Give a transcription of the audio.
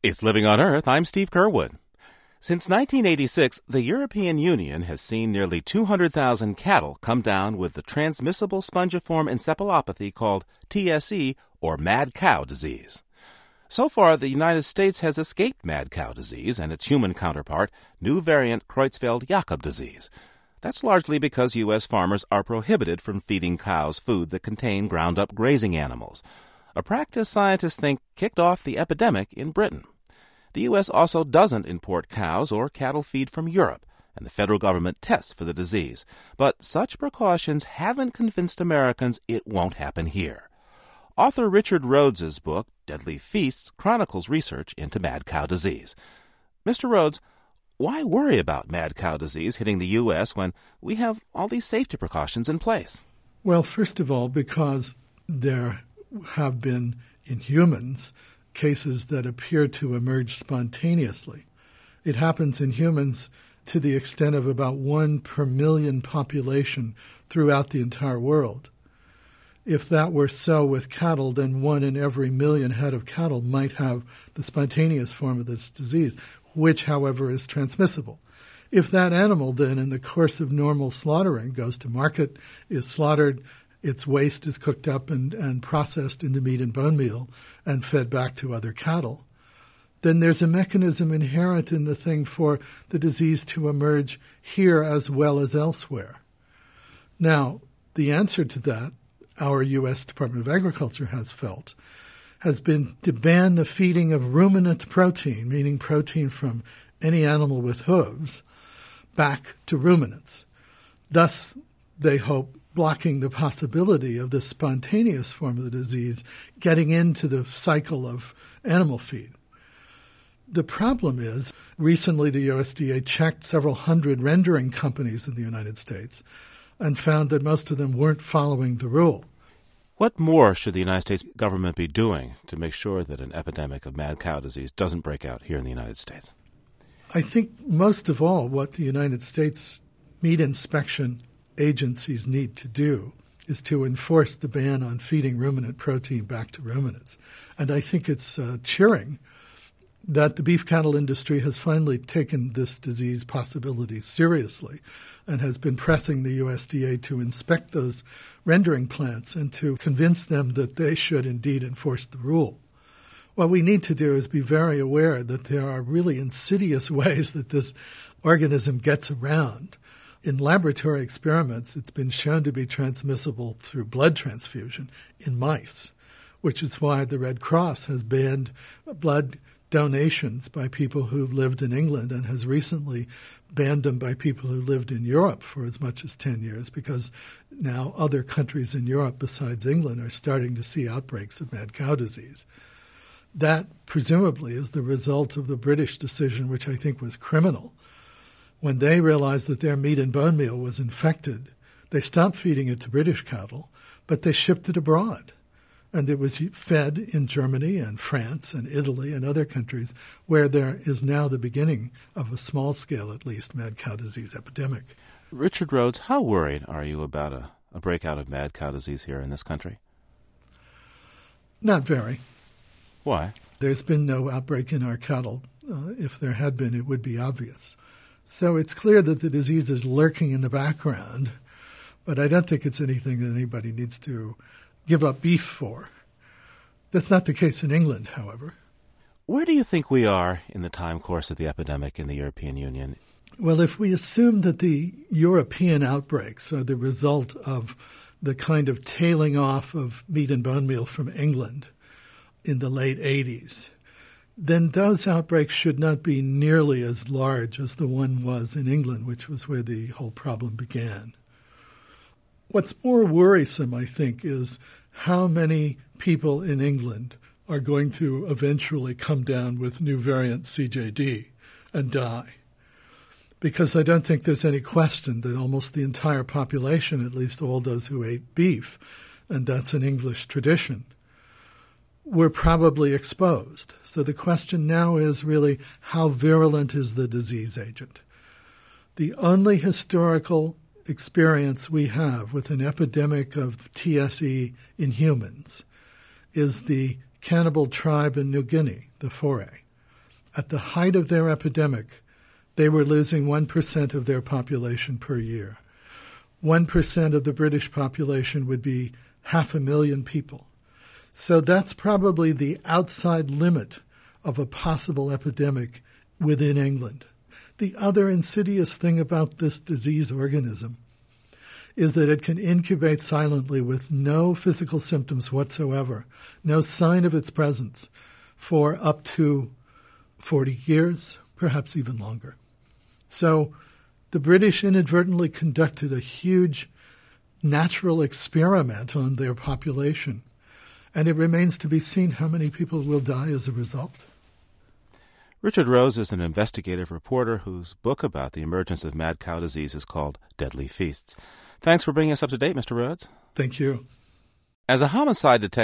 It's Living on Earth. I'm Steve Curwood. Since 1986, the European Union has seen nearly 200,000 cattle come down with the transmissible spongiform encephalopathy called TSE, or mad cow disease. So far, the United States has escaped mad cow disease and its human counterpart, new variant Creutzfeldt-Jakob disease. That's largely because U.S. farmers are prohibited from feeding cows food that contain ground-up grazing animals, a practice scientists think kicked off the epidemic in Britain. The U.S. also doesn't import cows or cattle feed from Europe, and the federal government tests for the disease. But such precautions haven't convinced Americans it won't happen here. Author Richard Rhodes's book, Deadly Feasts, chronicles research into mad cow disease. Mr. Rhodes, why worry about mad cow disease hitting the U.S. when we have all these safety precautions in place? Well, first of all, because there have been, in humans, cases that appear to emerge spontaneously. It happens in humans to the extent of about 1 per million population throughout the entire world. If that were so with cattle, then 1 in every million head of cattle might have the spontaneous form of this disease, which, however, is transmissible. If that animal then, in the course of normal slaughtering, goes to market, is slaughtered, its waste is cooked up and processed into meat and bone meal and fed back to other cattle, then there's a mechanism inherent in the thing for the disease to emerge here as well as elsewhere. Now, the answer to that, our U.S. Department of Agriculture has felt, has been to ban the feeding of ruminant protein, meaning protein from any animal with hooves, back to ruminants. Thus, they hope, blocking the possibility of the spontaneous form of the disease getting into the cycle of animal feed. The problem is, recently the USDA checked several hundred rendering companies in the United States and found that most of them weren't following the rule. What more should the United States government be doing to make sure that an epidemic of mad cow disease doesn't break out here in the United States? I think most of all what the United States meat inspection agencies need to do is to enforce the ban on feeding ruminant protein back to ruminants. And I think it's cheering that the beef cattle industry has finally taken this disease possibility seriously and has been pressing the USDA to inspect those rendering plants and to convince them that they should indeed enforce the rule. What we need to do is be very aware that there are really insidious ways that this organism gets around. In laboratory experiments, it's been shown to be transmissible through blood transfusion in mice, which is why the Red Cross has banned blood donations by people who lived in England and has recently banned them by people who lived in Europe for as much as 10 years, because now other countries in Europe besides England are starting to see outbreaks of mad cow disease. That presumably is the result of the British decision, which I think was criminal. When they realized that their meat and bone meal was infected, they stopped feeding it to British cattle, but they shipped it abroad. And it was fed in Germany and France and Italy and other countries where there is now the beginning of a small scale, at least, mad cow disease epidemic. Richard Rhodes, how worried are you about a breakout of mad cow disease here in this country? Not very. Why? There's been no outbreak in our cattle. If there had been, it would be obvious. So it's clear that the disease is lurking in the background, but I don't think it's anything that anybody needs to give up beef for. That's not the case in England, however. Where do you think we are in the time course of the epidemic in the European Union? Well, if we assume that the European outbreaks are the result of the kind of tailing off of meat and bone meal from England in the late 80s, then those outbreaks should not be nearly as large as the one was in England, which was where the whole problem began. What's more worrisome, I think, is how many people in England are going to eventually come down with new variant CJD and die. Because I don't think there's any question that almost the entire population, at least all those who ate beef, and that's an English tradition, were probably exposed. So the question now is really, how virulent is the disease agent? The only historical experience we have with an epidemic of TSE in humans is the cannibal tribe in New Guinea, the Foray. At the height of their epidemic, they were losing 1% of their population per year. 1% of the British population would be 500,000 people. So that's probably the outside limit of a possible epidemic within England. The other insidious thing about this disease organism is that it can incubate silently with no physical symptoms whatsoever, no sign of its presence, for up to 40 years, perhaps even longer. So the British inadvertently conducted a huge natural experiment on their population, and it remains to be seen how many people will die as a result. Richard Rose is an investigative reporter whose book about the emergence of mad cow disease is called Deadly Feasts. Thanks for bringing us up to date, Mr. Rhodes. Thank you. As a homicide detective,